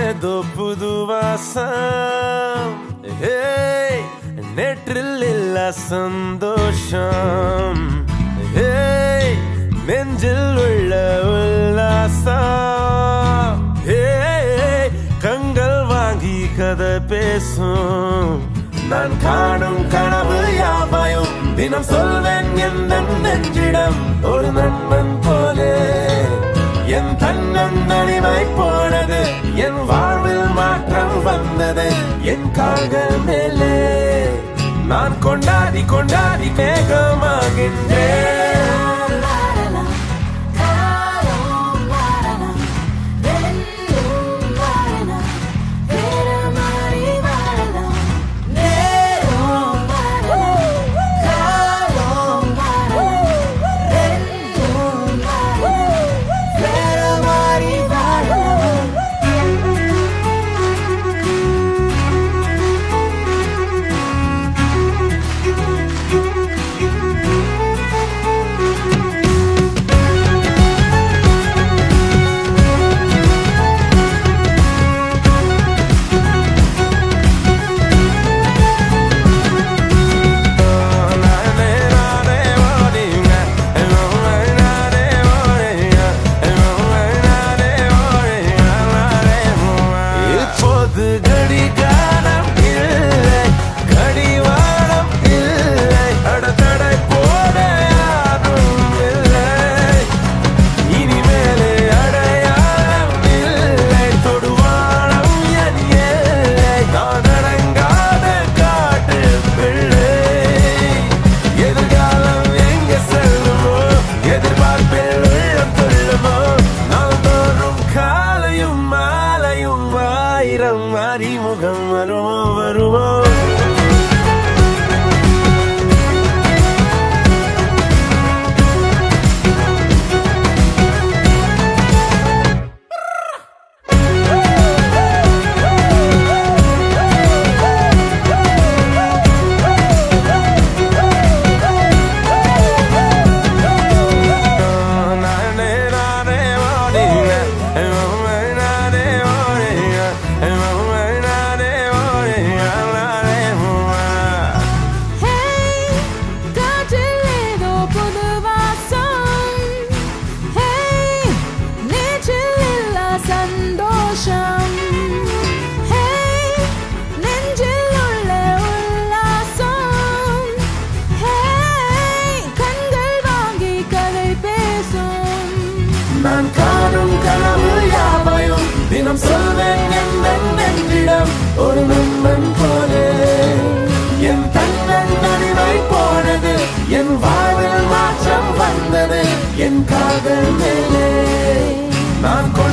ஏதோ புது வாசம் நேற்றில் இல்ல சந்தோஷம் நெஞ்சில் உள்ள உல்லாசம் கண்கள் வாங்கி கதை பேசும் நான் காணும் கனவு யாவையும் தினம் சொல்வேன் என் நெஞ்சிடம் ஒரு நண்பன் போலே என் தன்னந்தனிமை போனது என் வாழ்வில் மாற்றம் வந்தது என் கால்கள் மேலே நான் கொண்டாடி கொண்டாடி வேகமாகின்றேன் அறிமுகம் வருமோ வருமோ நான் காணும் கனவு யாவையும் தினம் சொல்வேன் என் நெஞ்சிடம் ஒரு நண்பன் போலே என் தன்னந்தனிமை போனது என் வாழ்வில் மாற்றம் வந்தது என் கால்கள் மேலே நான்